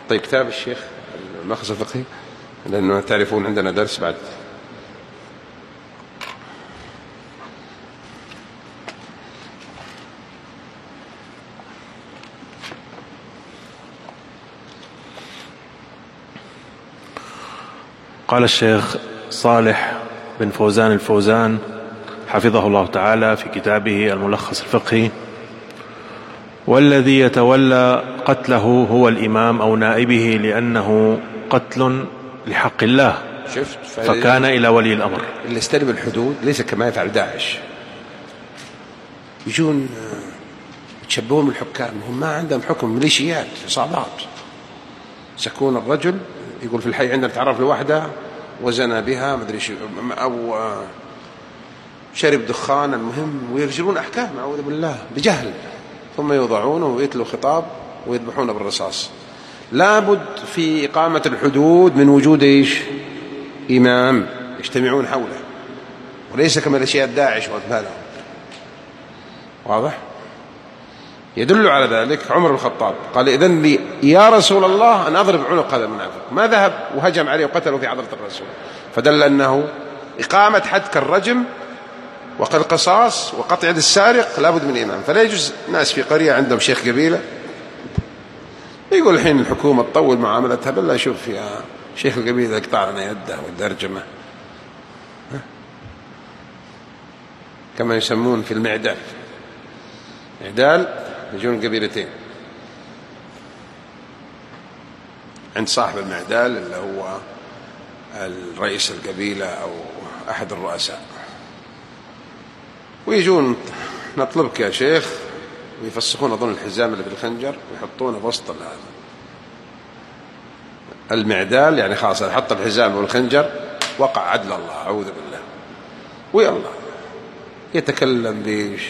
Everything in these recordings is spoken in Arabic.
طيب كتاب الشيخ الملخص الفقهي، لأنه تعرفون عندنا درس بعد. قال الشيخ صالح بن فوزان الفوزان حفظه الله تعالى في كتابه الملخص الفقهي: والذي يتولى قتله هو الإمام أو نائبه لأنه قتل لحق الله، فكان إلى ولي الأمر. اللي يستلم الحدود ليس كما يفعل داعش، يجون يتشبهون بالحكام، هم ما عندهم حكم، ميليشيات عصابات. سكون الرجل يقول في الحي عندنا تعرف لوحده وزنى بها مدري شو، أو شرب دخان، المهم، ويرجلون أحكام أعوذ بالله بجهل، ثم يوضعونه ويتلو خطاب ويذبحونه بالرصاص. لابد في إقامة الحدود من وجود إمام يجتمعون حوله، وليس كما الأشياء داعش وأمثالهم. واضح؟ يدل على ذلك عمر بن الخطاب قال: إذن لي يا رسول الله أن أضرب عنق هذا المنافق. ما ذهب وهجم عليه وقتله في حضرة الرسول، فدل أنه إقامة حد كالرجم وكالقصاص وقطع يد السارق لابد من إمام. فلا يجوز ناس في قرية عندهم شيخ قبيلة يقول الحين الحكومة تطول معاملتها، بالله شوف يا شيخ القبيلة يقطع لنا يده والدرجمة، كما يسمون في المعدال. معدال يجون قبيلتين عند صاحب المعدال اللي هو الرئيس القبيلة أو أحد الرؤساء، ويجون نطلبك يا شيخ، ويفسخون أظن الحزام اللي بالخنجر ويحطونه بوسط المعدال، يعني خلاص حط الحزام والخنجر وقع عدل الله أعوذ بالله. ويلا يتكلم بيش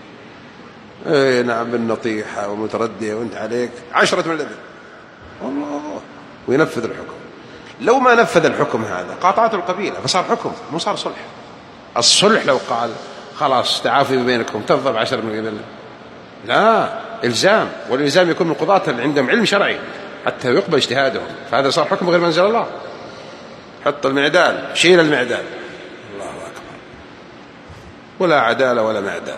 نعم بالنطيحة ومتردية وانت عليك 10 من الأذن والله، وينفذ الحكم. لو ما نفذ الحكم هذا قاطعته القبيلة، فصار حكم مو صار صلح. الصلح لو قال خلاص تعافي بينكم تفضل 10 من الأذن، لا، إلزام، والإلزام يكون من قضاة اللي عندهم علم شرعي حتى يقبل اجتهادهم، فهذا صار حكم غير منزل الله. حط المعدال، شيل المعدال، الله أكبر، ولا عدالة ولا معدال.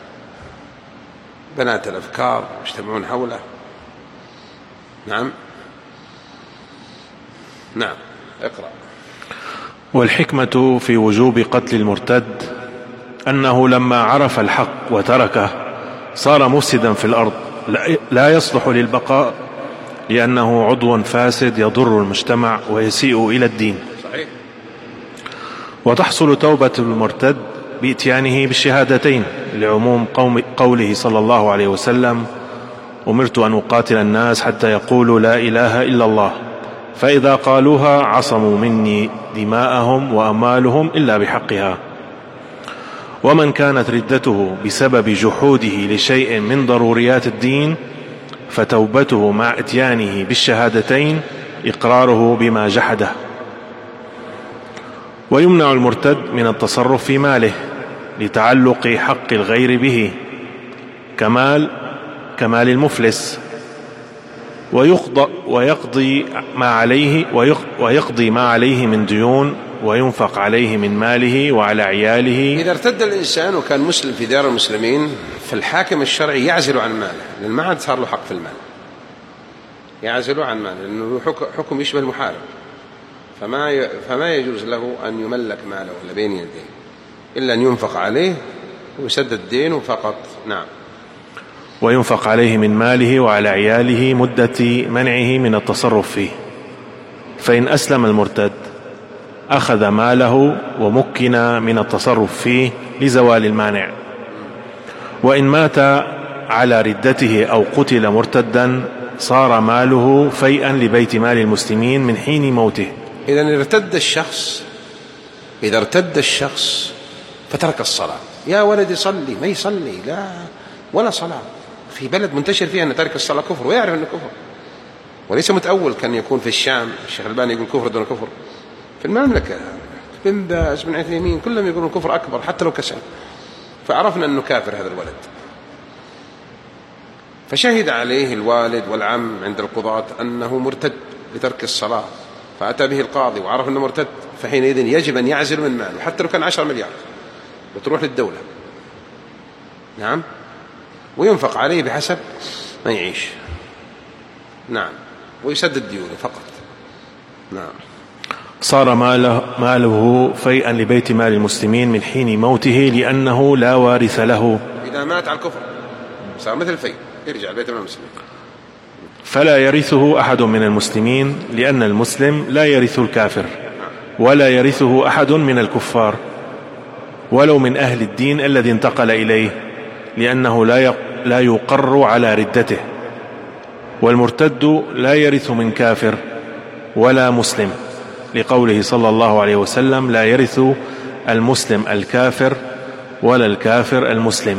بنات الأفكار يجتمعون حوله. نعم نعم اقرأ. والحكمة في وجوب قتل المرتد أنه لما عرف الحق وتركه صار مفسدا في الأرض لا يصلح للبقاء، لأنه عضو فاسد يضر المجتمع ويسيء إلى الدين. صحيح. وتحصل توبة المرتد بإتيانه بالشهادتين، لعموم قوله صلى الله عليه وسلم: أمرت أن أقاتل الناس حتى يقولوا لا إله إلا الله، فإذا قالوها عصموا مني دماءهم وأموالهم إلا بحقها. ومن كانت ردته بسبب جحوده لشيء من ضروريات الدين فتوبته مع إتيانه بالشهادتين إقراره بما جحده. ويمنع المرتد من التصرف في ماله لتعلق حق الغير به كمال المفلس، ويقضي ما عليه من ديون، وينفق عليه من ماله وعلى عياله. إذا ارتد الإنسان وكان مسلم في دار المسلمين، فالحاكم الشرعي يعزل عن ماله، لأن ما عاد صار له حق في المال، يعزل عن ماله، لأنه حكم يشبه المحارب، فما يجوز له أن يملك ماله ولا بين يديه، إلا أن ينفق عليه ويسدد دينه فقط. نعم. وينفق عليه من ماله وعلى عياله مدة منعه من التصرف فيه. فإن أسلم المرتد أخذ ماله ومكن من التصرف فيه لزوال المانع. وإن مات على ردته أو قتل مرتدا صار ماله فيئا لبيت مال المسلمين من حين موته. إذا إذا ارتد الشخص فترك الصلاة، يا ولدي صلي، ما يصلي، لا ولا صلاة، في بلد منتشر فيها أن ترك الصلاة كفر، ويعرف أنه كفر، وليس متأول. كان يكون في الشام الشيخ الباني يقول كفر دون كفر، في المملكة بن باز بن عثيمين كلهم يقولون كفر أكبر حتى لو كسل، فعرفنا أنه كافر هذا الولد. فشهد عليه الوالد والعم عند القضاة أنه مرتد لترك الصلاة، فأتى به القاضي وعرف أنه مرتد، فحينئذ يجب أن يعزل من ماله حتى لو كان 10 مليار وتروح للدولة. نعم، وينفق عليه بحسب ما يعيش. نعم، ويسدد ديونه فقط. نعم. صار ماله فيئا لبيت مال المسلمين من حين موته لأنه لا وارث له. إذا مات على الكفر صار مثل الفيء، يرجع بيت مال المسلمين. فلا يرثه أحد من المسلمين لأن المسلم لا يرث الكافر، ولا يرثه أحد من الكفار ولو من أهل الدين الذي انتقل إليه، لأنه لا يقر على ردته. والمرتد لا يرث من كافر ولا مسلم، لقوله صلى الله عليه وسلم: لا يرث المسلم الكافر ولا الكافر المسلم.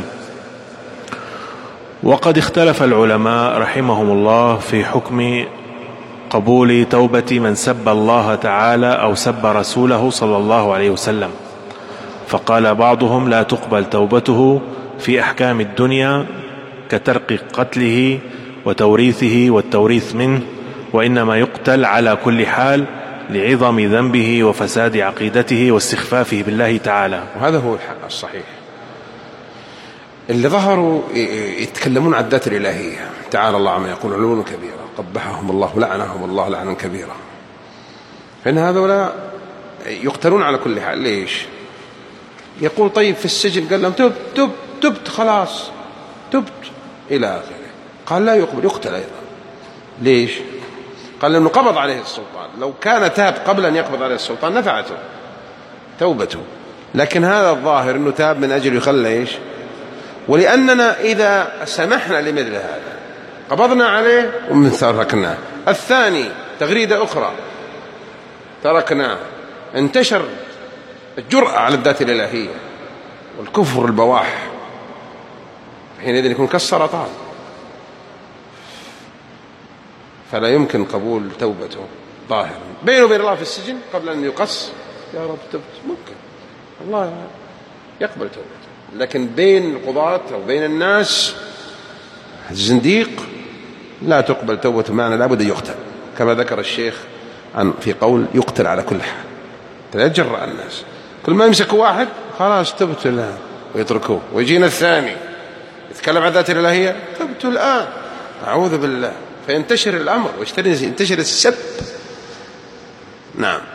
وقد اختلف العلماء رحمهم الله في حكم قبول توبة من سب الله تعالى أو سب رسوله صلى الله عليه وسلم، فقال بعضهم: لا تقبل توبته في أحكام الدنيا كترك قتله وتوريثه والتوريث منه، وإنما يقتل على كل حال لعظم ذنبه وفساد عقيدته واستخفافه بالله تعالى. وهذا هو الصحيح. اللي ظهروا يتكلمون عن الذات الإلهية، تعالى الله عما يقول علوا كبيرا، قبحهم الله ولعنهم الله لعنا كبيرا. فإن هذولا يقتلون على كل حال. ليش؟ يقول طيب في السجن قال لهم تبت خلاص تبت إلى آخره، قال لا يقبل، يقتل أيضا. ليش؟ قال لأنه قبض عليه السلطان، لو كان تاب قبل أن يقبض عليه السلطان نفعته توبته، لكن هذا الظاهر أنه تاب من أجل يخلى إيش؟ ولأننا إذا سمحنا لمثل هذا قبضنا عليه ومن تركناه. الثاني تغريدة أخرى تركناه، انتشر الجرأة على الذات الإلهية والكفر البواح، حينئذ يكون كالسرطان، فلا يمكن قبول توبته ظاهرا. بينه وبين الله في السجن قبل أن يقص يا رب تبت، ممكن الله يقبل توبته، لكن بين القضاة أو بين الناس الزنديق لا تقبل توبته، معنى لابد أن يقتل، كما ذكر الشيخ في قول يقتل على كل حال. لا يتجرأ الناس، كل ما يمسكوا واحد خلاص تبت الآن ويتركوه، ويجينا الثاني يتكلم عن ذات الإلهية تبت الآن، أعوذ بالله، فينتشر الأمر وينتشر السب. نعم،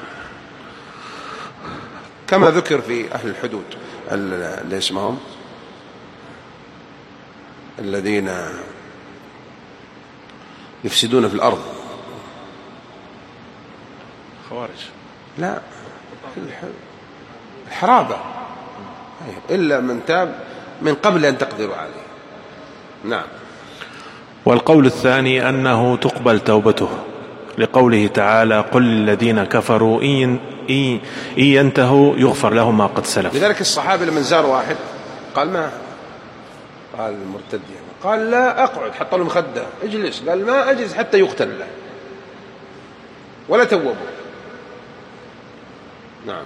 كما ذكر في أهل الحدود اللي اسمهم الذين يفسدون في الأرض، خوارج، لا الحرابة، إلا من تاب من قبل أن تقدروا عليه. نعم. والقول الثاني أنه تقبل توبته، لقوله تعالى: قل للذين كفروا إن ينتهوا يغفر لهم ما قد سلف. لذلك الصحابي لمن زار واحد قال ما، قال المرتد قال لا أقعد، حط له مخدة اجلس، قال ما أجلس حتى يقتل له، ولا توبوا. نعم.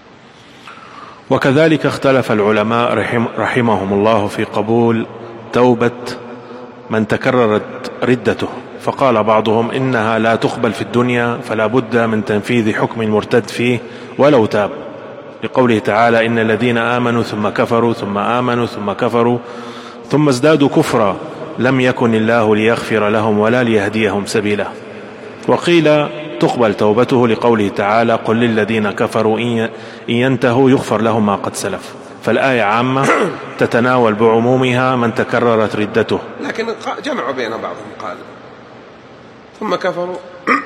وكذلك اختلف العلماء رحمهم الله في قبول توبة من تكررت ردته، فقال بعضهم إنها لا تقبل في الدنيا، فلا بد من تنفيذ حكم المرتد فيه ولو تاب، لقوله تعالى: إن الذين آمنوا ثم كفروا ثم آمنوا ثم كفروا ثم ازدادوا كفرا لم يكن الله ليغفر لهم ولا ليهديهم سبيلا. وقيل تقبل توبته لقوله تعالى: قل للذين كفروا إن ينتهوا يغفر لهم ما قد سلف. فالآية عامة تتناول بعمومها من تكررت ردته، لكن جمعوا بين بعضهم، قال ثم كفروا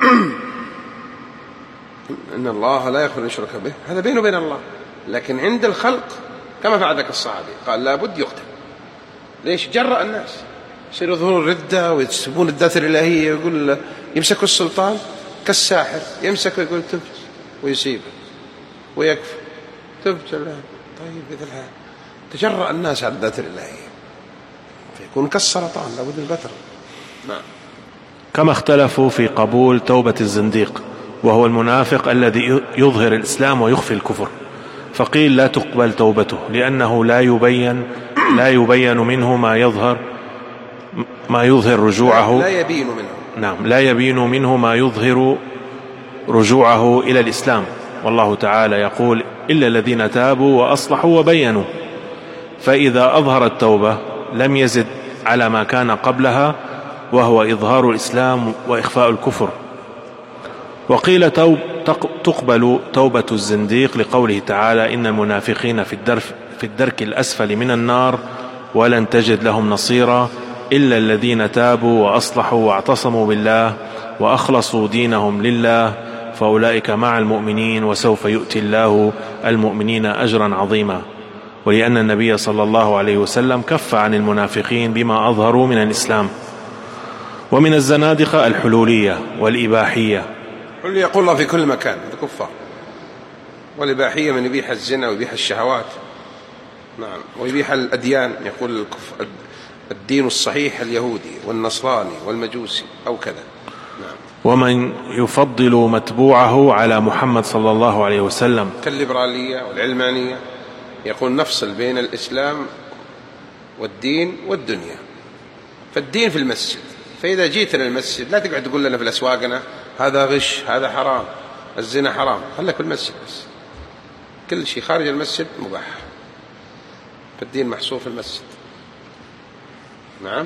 إن الله لا يغفر أن يشرك به، هذا بينه وبين الله، لكن عند الخلق كما فعل ذاك الصحابي قال لابد يقتل. ليش؟ جرأ الناس يصيروا يظهرون الردة ويتسبون الذات الإلهية، يقول يمسكوا السلطان كالساحر، يمسك ويقول تبت ويسيبه ويكفر تبت الآن. طيب مثل هذا تجرأ الناس على الذات الإلهية فيكون كالسرطان، لابد البتر. نعم. كما اختلفوا في قبول توبة الزنديق وهو المنافق الذي يظهر الإسلام ويخفي الكفر، فقيل لا تقبل توبته لأنه لا يبين منه ما يظهر ما يظهر رجوعه، لا يبين منه، نعم، لا يبين منه ما يظهر رجوعه إلى الإسلام. والله تعالى يقول: إلا الذين تابوا وأصلحوا وبينوا. فإذا أظهر التوبة لم يزد على ما كان قبلها، وهو إظهار الإسلام وإخفاء الكفر. وقيل تقبل توبة الزنديق لقوله تعالى: إن المنافقين في الدرك الأسفل من النار ولن تجد لهم نصيرا إلا الذين تابوا وأصلحوا واعتصموا بالله وأخلصوا دينهم لله فأولئك مع المؤمنين وسوف يؤتي الله المؤمنين أجرا عظيما. ولأن النبي صلى الله عليه وسلم كف عن المنافقين بما أظهروا من الإسلام. ومن الزنادقة الحلولية والإباحية. يقول الله في كل مكان الكفار، والإباحية من يبيح الزنا ويبيح الشهوات، نعم، ويبيح الأديان. يقول الدين الصحيح اليهودي والنصراني والمجوسي أو كذا، نعم. ومن يفضل متبوعه على محمد صلى الله عليه وسلم كالليبرالية والعلمانية، يقول نفصل بين الإسلام والدين والدنيا. فالدين في المسجد، فإذا جيت للمسجد لا تقعد تقول لنا في الأسواقنا هذا غش، هذا حرام، الزنا حرام. خلك في المسجد بس، كل شيء خارج المسجد مباح. فالدين محصور في المسجد، نعم.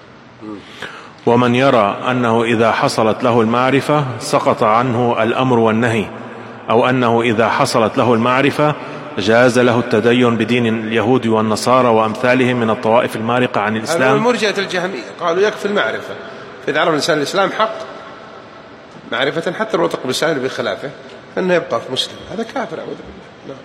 ومن يرى أنه إذا حصلت له المعرفة سقط عنه الأمر والنهي، أو أنه إذا حصلت له المعرفة جاز له التدين بدين اليهود والنصارى وأمثالهم من الطوائف المارقة عن الإسلام. هذا المرجئة الجهمية قالوا يكفي المعرفة، فإذا عرف الإنسان الإسلام حق معرفة حتى لو تقبل لسانه بخلافه أنه يبقى في مسلم، هذا كافر أعوذ بالله.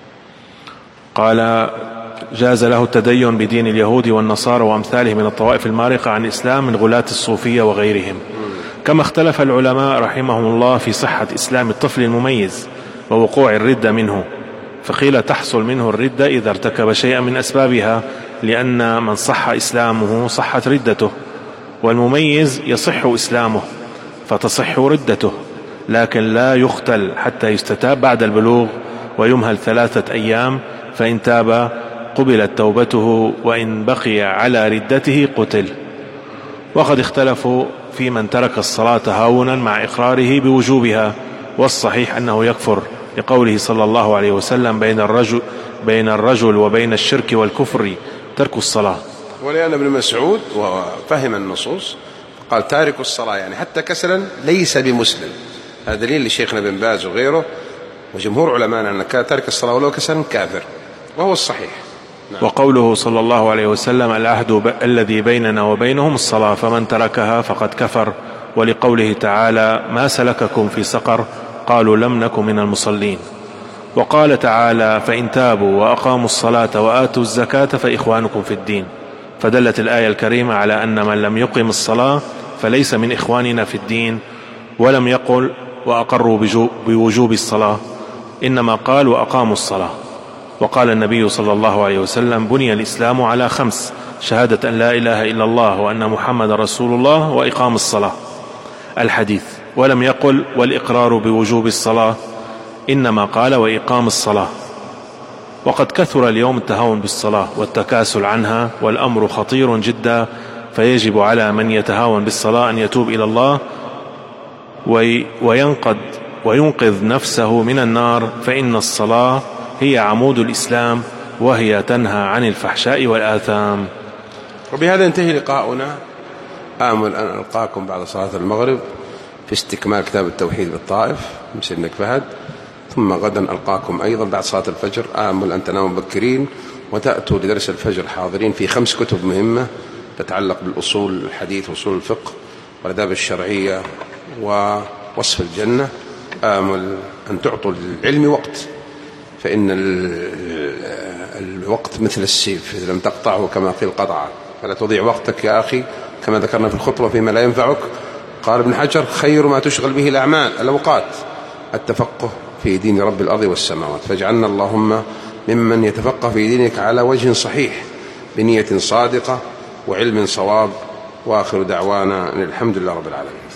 قال: جاز له التدين بدين اليهود والنصارى وأمثالهم من الطوائف المارقة عن الإسلام من غلاة الصوفية وغيرهم. كما اختلف العلماء رحمهم الله في صحة إسلام الطفل المميز ووقوع الردة منه، فقيل تحصل منه الردة إذا ارتكب شيئا من أسبابها، لأن من صح إسلامه صحت ردته، والمميز يصح إسلامه فتصح ردته، لكن لا يختل حتى يستتاب بعد البلوغ ويمهل 3 أيام، فإن تاب قبلت توبته، وإن بقي على ردته قتل. وقد اختلفوا في من ترك الصلاة تهاونا مع إقراره بوجوبها، والصحيح أنه يكفر، لقوله صلى الله عليه وسلم: بين الرجل وبين الشرك والكفر ترك الصلاة. ولأن ابن مسعود وفهم النصوص قال: تارك الصلاة يعني حتى كسلا ليس بمسلم. هذا دليل لشيخنا بن باز وغيره وجمهور علماء أن تارك الصلاة ولو كسلا كافر، وهو الصحيح. نعم. وقوله صلى الله عليه وسلم: العهد الذي بيننا وبينهم الصلاة فمن تركها فقد كفر. ولقوله تعالى: ما سلككم في سقر؟ قالوا لم نك من المصلين. وقال تعالى: فإن تابوا وأقاموا الصلاة وآتوا الزكاة فإخوانكم في الدين. فدلت الآية الكريمة على أن من لم يقم الصلاة فليس من إخواننا في الدين، ولم يقل وأقروا بوجوب الصلاة، إنما قال وأقاموا الصلاة. وقال النبي صلى الله عليه وسلم: بني الإسلام على 5: شهادة أن لا إله إلا الله وأن محمد رسول الله وإقام الصلاة. الحديث. ولم يقل والإقرار بوجوب الصلاة، إنما قال وإقام الصلاة. وقد كثر اليوم التهاون بالصلاة والتكاسل عنها، والأمر خطير جدا، فيجب على من يتهاون بالصلاة أن يتوب إلى الله وينقذ نفسه من النار، فإن الصلاة هي عمود الإسلام، وهي تنهى عن الفحشاء والآثام. وبهذا ينتهي لقاؤنا. آمل أن ألقاكم بعد صلاة المغرب في استكمال كتاب التوحيد بالطائف مسجد الملك فهد، ثم غدا ألقاكم أيضا بعد صلاة الفجر. آمل أن تناموا مبكرين وتأتوا لدرس الفجر حاضرين في 5 كتب مهمة تتعلق بالأصول الحديث وأصول الفقه والآداب الشرعية ووصف الجنة. آمل أن تعطوا للعلم وقت، فإن الوقت مثل السيف، إذا لم تقطعه كما قيل قطعه، فلا تضيع وقتك يا أخي كما ذكرنا في الخطبة فيما لا ينفعك. قال ابن حجر: خير ما تشغل به الأوقات التفقه في دين رب الأرض والسماوات. فاجعلنا اللهم ممن يتفقه في دينك على وجه صحيح بنية صادقة وعلم صواب. وآخر دعوانا أن الحمد لله رب العالمين.